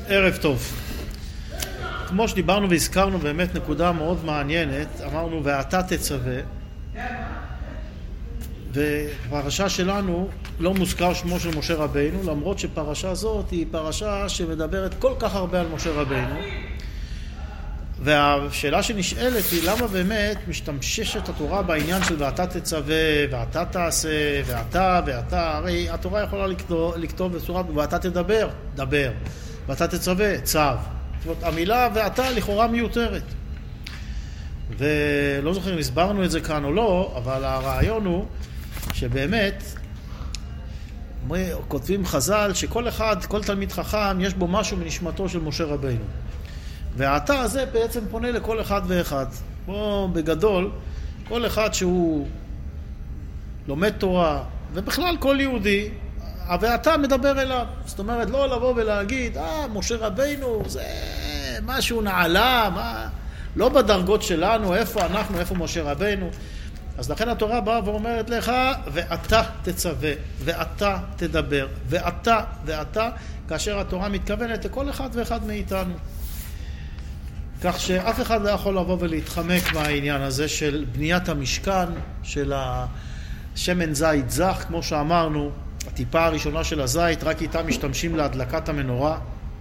ערב טוב. כמו שדיברנו והזכרנו באמת נקודה מאוד מעניינת, אמרנו ואתה תצווה, ופרשה שלנו לא מוזכר שמו של משה רבינו, למרות שפרשה זאת היא פרשה שמדברת כל כך הרבה על משה רבינו, והשאלה שנשאלת היא למה באמת משתמשת התורה בעניין של ואתה תצווה, ואתה תעשה, ואתה, הרי התורה יכולה לכתוב בצורה ואתה תדבר, דבר, ואתה תצווה, צו. זאת אומרת, המילה ואתה לכאורה מיותרת. ולא זוכר אם הסברנו את זה כאן או לא, אבל הרעיון הוא שבאמת כותבים חז"ל שכל אחד, כל תלמיד חכם, יש בו משהו מנשמתו של משה רבינו. והאתה הזה בעצם פונה לכל אחד ואחד. כמו בגדול, כל אחד שהוא לומד תורה, ובכלל כל יהודי, ואתה מדבר אליו. זאת אומרת, לא לבוא ולהגיד, משה רבינו, זה משהו נעלה, לא בדרגות שלנו, איפה אנחנו, איפה משה רבינו. אז לכן התורה באה ואומרת לך, ואתה תצווה, ואתה תדבר, ואתה, כאשר התורה מתכוונת לכל אחד ואחד מאיתנו. כך שאף אחד לא יכול לבוא ולהתחמק מהעניין הזה של בניית המשכן, של השמן זית זך, כמו שאמרנו, הטיפה הראשונה של הזית, רק איתה משתמשים להדלקת המנורה.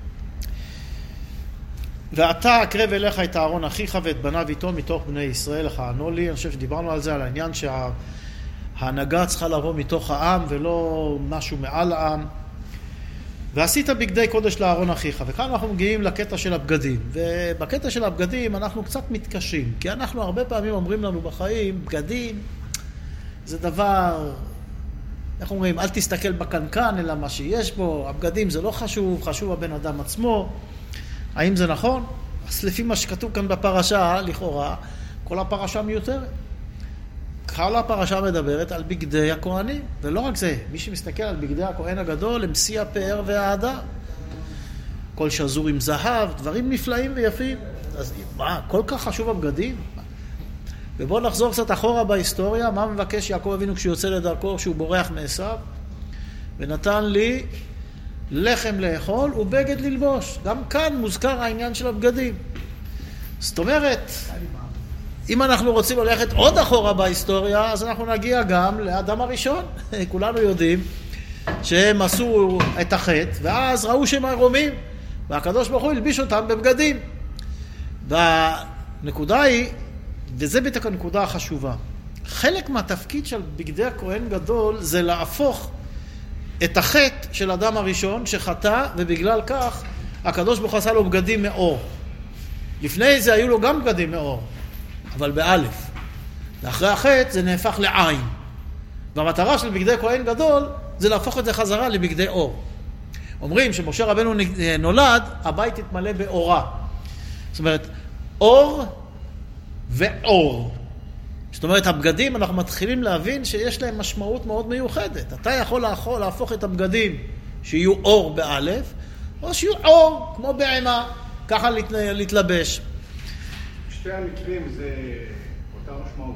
ואתה אקרב אליך את אהרון אחיך ואת בניו איתו מתוך בני ישראל לך ענו לי. אני חושב שדיברנו על זה, על העניין שההנהגה צריכה לבוא מתוך העם ולא משהו מעל העם. ועשית בגדי קודש לאהרון אחיך. וכאן אנחנו מגיעים לקטע של הבגדים. ובקטע של הבגדים אנחנו קצת מתקשים, כי אנחנו הרבה פעמים אומרים לנו בחיים, בגדים זה דבר, איך אומרים, אל תסתכל בקנקן אלא מה שיש בו, הבגדים זה לא חשוב, חשוב הבן אדם עצמו. האם זה נכון? אז לפי מה שכתוב כאן בפרשה, לכאורה, כל הפרשה מיותרת. כל הפרשה מדברת על בגדי הכהנים, ולא רק זה, מי שמסתכל על בגדי הכהן הגדול, הם שיא הפאר והאהדה. כל שזור עם זהב, דברים נפלאים ויפים. אז מה, כל כך חשוב הבגדים? ובואו נחזור קצת אחורה בהיסטוריה, מה מבקש יעקב אבינו כשהוא יוצא לדרכו, כשהוא בורח מעשיו? ונתן לי לחם לאכול ובגד ללבוש. גם כאן מוזכר העניין של הבגדים. זאת אומרת, אם אנחנו רוצים ללכת עוד אחורה בהיסטוריה, אז אנחנו נגיע גם לאדם הראשון. כולנו יודעים שהם עשו את החטא, ואז ראו שהם ערומים, והקדוש ברוך הוא הלביש אותם בבגדים. והנקודה היא, וזה בדיוק הנקודה החשובה, חלק מהתפקיד של בגדי הכהן גדול זה להפוך את החטא של אדם הראשון שחטא, ובגלל כך הקדוש ברוך הוא עשה לו בגדים מאור. לפני זה היו לו גם בגדים מאור, אבל באלף. ואחרי החטא זה נהפך לעין. והמטרה של בגדי כהן גדול זה להפוך את זה חזרה לבגדי אור. אומרים שמשה רבנו נולד, הבית התמלא באורה. זאת אומרת, אור ואור. זאת אומרת, הבגדים, אנחנו מתחילים להבין שיש להם משמעות מאוד מיוחדת. אתה יכול להפוך את הבגדים שיהיו אור באלף, או שיהיו אור כמו בעימה, ככה להתלבש. שתי המקרים זה אותה משמעות.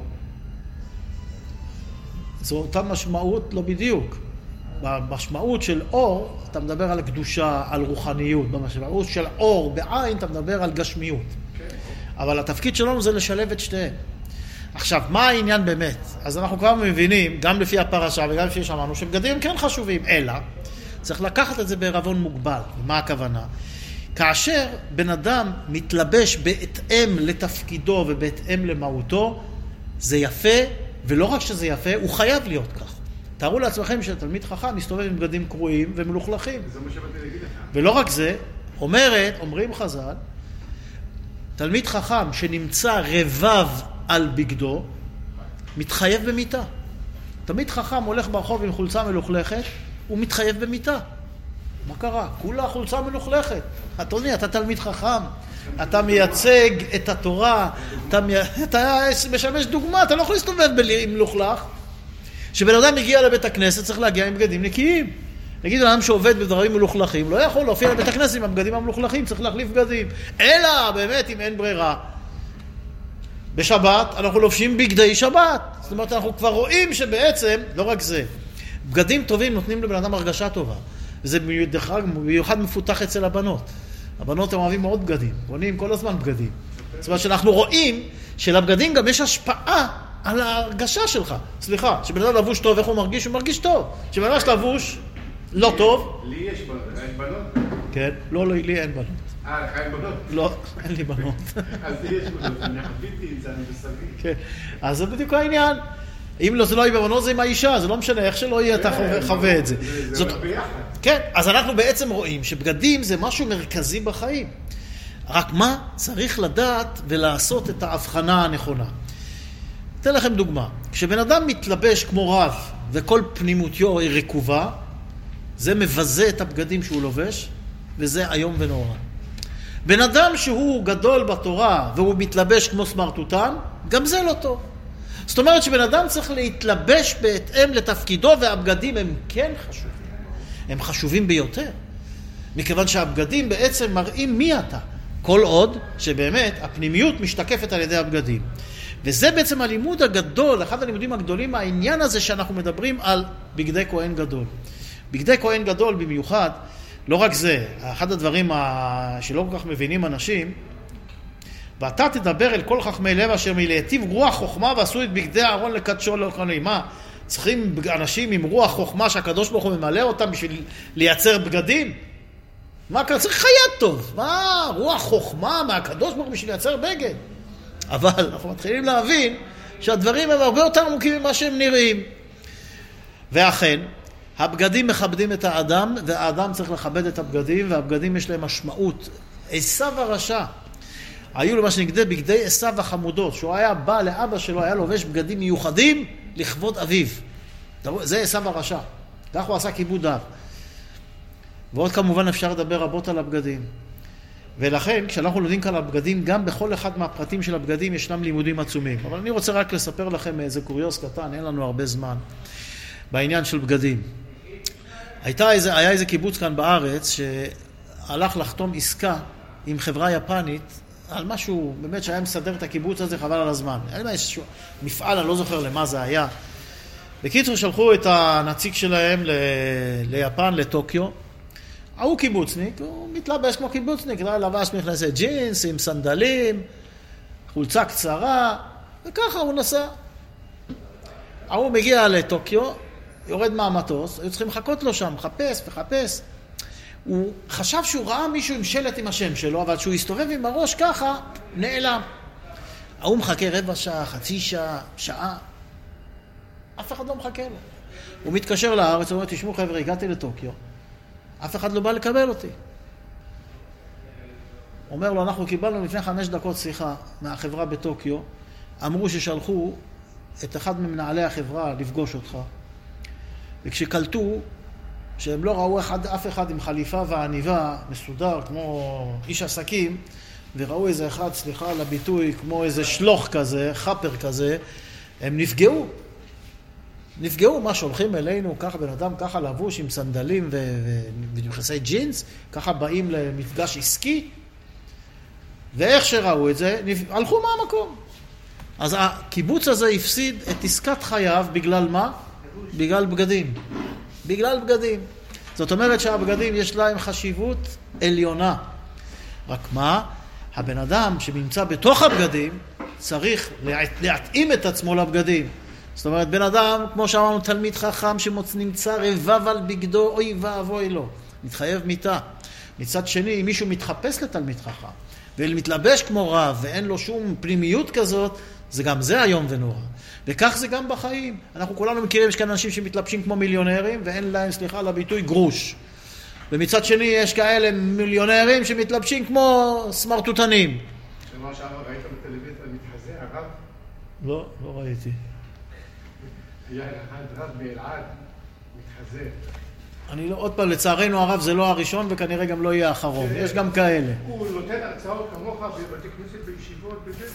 זו אותה משמעות לא בדיוק. במשמעות של אור, אתה מדבר על קדושה, על רוחניות. במשמעות של אור בעין, אתה מדבר על גשמיות. אבל התפקיד שלנו זה לשלב את שתיהם. עכשיו, מה העניין באמת? אז אנחנו כבר מבינים, גם לפי הפרשה וגם לפי שאמרנו, שבגדים כן חשובים, אלא צריך לקחת את זה בערבון מוגבל. מה הכוונה? כאשר בן אדם מתלבש בהתאם לתפקידו ובהתאם למהותו, זה יפה, ולא רק שזה יפה, הוא חייב להיות כך. תארו לעצמכם שתלמיד חכם מסתובב עם בגדים קרועים ומלוכלכים. זה מה שבאתי להגיד לך. ולא רק זה, אומרים חז"ל, תלמיד חכם שנמצא רבב על בגדו, מתחייב במיטה. תלמיד חכם הולך ברחוב עם חולצה מלוכלכת, הוא מתחייב במיטה. מה קרה? כולה חולצה מלוכלכת. אדוני, אתה תלמיד חכם, אתה מייצג את התורה, אתה משמש דוגמה, אתה לא יכול להסתובב עם מלוכלך. שבן אדם מגיע לבית הכנסת צריך להגיע עם בגדים נקיים. נגיד אדם שעובד בדברים מלוכלכים, לא יכול להופיע לבית הכנסת עם הבגדים המלוכלכים, צריך להחליף בגדים. אלא באמת אם אין ברירה. בשבת אנחנו לובשים בגדי שבת. זאת אומרת, אנחנו כבר רואים שבעצם, לא רק זה, בגדים טובים נותנים לבן אדם הרגשה טובה. וזה במיוחד מפותח אצל הבנות. הבנות הם אוהבים מאוד בגדים, קונים כל הזמן בגדים. זאת אומרת שאנחנו רואים שלבגדים גם יש השפעה על ההרגשה שלך. סליחה, שבן אדם לבוש טוב, איך הוא מרגיש? הוא מרגיש טוב. שבן אדם לבוש לא טוב. לי יש בנות? כן, לא, לי אין בנות. לך אין בנות? לא, אין לי בנות. אז לי יש בנות, אני חוויתי את זה, אני בסביב. כן, אז זה בדיוק העניין. אם לא, זה לא יהיה בבנות, זה עם האישה, זה לא משנה, איך שלא יהיה, אתה חווה את זה. זה הולך ביחד. כן, אז אנחנו בעצם רואים שבגדים זה משהו מרכזי בחיים. רק מה? צריך לדעת ולעשות את ההבחנה הנכונה. אתן לכם דוגמה. כשבן אדם מתלבש כמו רב וכל פנימותיו היא רקובה, זה מבזה את הבגדים שהוא לובש, וזה היום ונורא. בן אדם שהוא גדול בתורה והוא מתלבש כמו סמרטוטן, גם זה לא טוב. זאת אומרת שבן אדם צריך להתלבש בהתאם לתפקידו, והבגדים הם כן חשובים. הם חשובים ביותר. מכיוון שהבגדים בעצם מראים מי אתה. כל עוד שבאמת הפנימיות משתקפת על ידי הבגדים. וזה בעצם הלימוד הגדול, אחד הלימודים הגדולים, העניין הזה שאנחנו מדברים על בגדי כהן גדול. בגדי כהן גדול במיוחד, לא רק זה, אחד הדברים שלא כל כך מבינים אנשים, ואתה תדבר אל כל חכמי לב אשר מלהיטיב רוח חוכמה ועשו את בגדי אהרון לקדשו לאוכלי. מה? צריכים אנשים עם רוח חוכמה שהקדוש ברוך הוא ממלא אותם בשביל לייצר בגדים? מה כאן? צריך חיה טוב. מה? רוח חוכמה מהקדוש ברוך הוא בשביל לייצר בגד. אבל אנחנו מתחילים להבין שהדברים הם הרבה יותר עמוקים ממה שהם נראים. ואכן, הבגדים מכבדים את האדם, והאדם צריך לכבד את הבגדים, והבגדים יש להם משמעות. עשיו הרשע. היו לו מה שנגדה בגדי עשיו החמודות, שהוא היה בא לאבא שלו, היה לובש בגדים מיוחדים לכבוד אביו. זה עשיו הרשע. כך הוא עשה כיבוד אב. ועוד כמובן אפשר לדבר רבות על הבגדים. ולכן, כשאנחנו לומדים כאן על הבגדים, גם בכל אחד מהפרטים של הבגדים ישנם לימודים עצומים. אבל אני רוצה רק לספר לכם איזה קוריוס קטן, אין לנו הרבה זמן, בעניין של בגדים. היה איזה קיבוץ כאן בארץ, שהלך לחתום עסקה עם חברה יפנית, על משהו באמת שהיה מסדר את הקיבוץ הזה, חבל על הזמן. היה לי איזשהו מפעל, אני לא זוכר למה זה היה. בקיצור, שלחו את הנציג שלהם ליפן, לטוקיו. הוא קיבוצניק, הוא מתלבש כמו קיבוצניק, לבש מכנסי ג'ינס עם סנדלים, חולצה קצרה, וככה הוא נסע. הוא מגיע לטוקיו, יורד מהמטוס, היו צריכים לחכות לו שם, מחפש. הוא חשב שהוא ראה מישהו עם שלט עם השם שלו, אבל שהוא הסתובב עם הראש ככה, נעלם. הוא מחכה רבע שעה, חצי שעה, שעה. אף אחד לא מחכה לו. הוא מתקשר לארץ, הוא אומר, תשמעו חבר'ה, הגעתי לטוקיו. אף אחד לא בא לקבל אותי. אומר לו, אנחנו קיבלנו לפני 5 דקות שיחה מהחברה בטוקיו, אמרו ששלחו את אחד ממנהלי החברה לפגוש אותך, וכשקלטו שהם לא ראו אף אחד עם חליפה ועניבה מסודר כמו איש עסקים, וראו איזה אחד, סליחה על הביטוי, כמו איזה שלוח כזה, חפר כזה, הם נפגעו. מה שהולכים אלינו, ככה בן אדם ככה לבוש עם סנדלים ומכנסי ג'ינס, ככה באים למפגש עסקי, ואיך שראו את זה, הלכו מהמקום. אז הקיבוץ הזה הפסיד את עסקת חייו בגלל מה? בגלל בגדים. זאת אומרת שהבגדים יש להם חשיבות עליונה. רק מה? הבן אדם שנמצא בתוך הבגדים צריך להתאים את עצמו לבגדים. זאת אומרת, בן אדם, כמו שאמרנו, תלמיד חכם שנמצא רבב על בגדו, אוי ואבוי לו, מתחייב מיתה. מצד שני, אם מישהו מתחפש לתלמיד חכם, ומתלבש כמו רב, ואין לו שום פנימיות כזאת, זה גם זה היום ונורא. וכך זה גם בחיים. אנחנו כולנו מכירים, יש כאן אנשים שמתלבשים כמו מיליונרים, ואין להם, סליחה על הביטוי, גרוש. ומצד שני, יש כאלה מיליונרים שמתלבשים כמו סמרטוטנים. שמה שעבר, ראית בטלוויזיה מתחזה, הרב? לא ראיתי. היה אחד רב באלעד, מתחזה. אני לא, עוד פעם, לצערנו הרב זה לא הראשון, וכנראה גם לא יהיה האחרון. יש גם כאלה. הוא נותן הרצאות כמוך בבתי כנסת בישיבות וזה,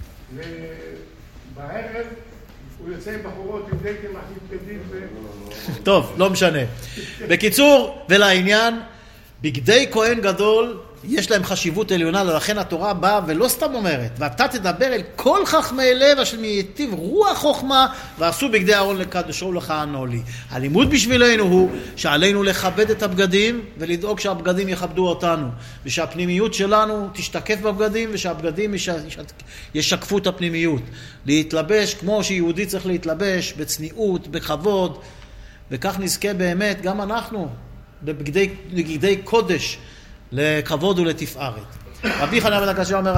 ובערב הוא יוצא עם בחורות, עם דייטים, אחים כדים טוב, לא משנה. בקיצור, ולעניין, בגדי כהן גדול יש להם חשיבות עליונה, לכן התורה באה ולא סתם אומרת, ואתה תדבר אל כל חכמי לב אשר מייטיב רוח חוכמה, ועשו בגדי אהרון לקדשו לכהנו לי. הלימוד בשבילנו הוא שעלינו לכבד את הבגדים, ולדאוג שהבגדים יכבדו אותנו, ושהפנימיות שלנו תשתקף בבגדים, ושהבגדים ישקפו את הפנימיות. להתלבש כמו שיהודי צריך להתלבש, בצניעות, בכבוד, וכך נזכה באמת גם אנחנו, בבגדי קודש, לכבוד ולתפארת. רבי חנניה בן עקשיא אומר